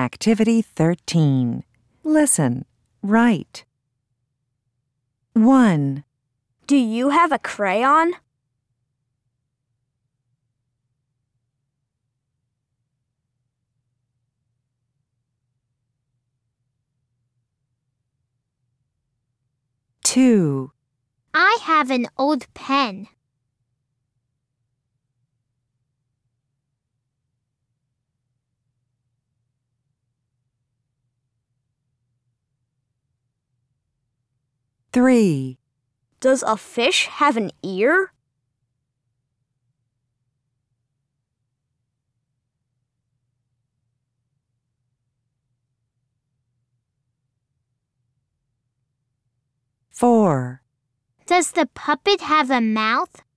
Activity 13. Listen. Write. 1, Do you have a crayon? 2, I have an old pen. 3, Does a fish have an ear? 4, Does the puppet have a mouth?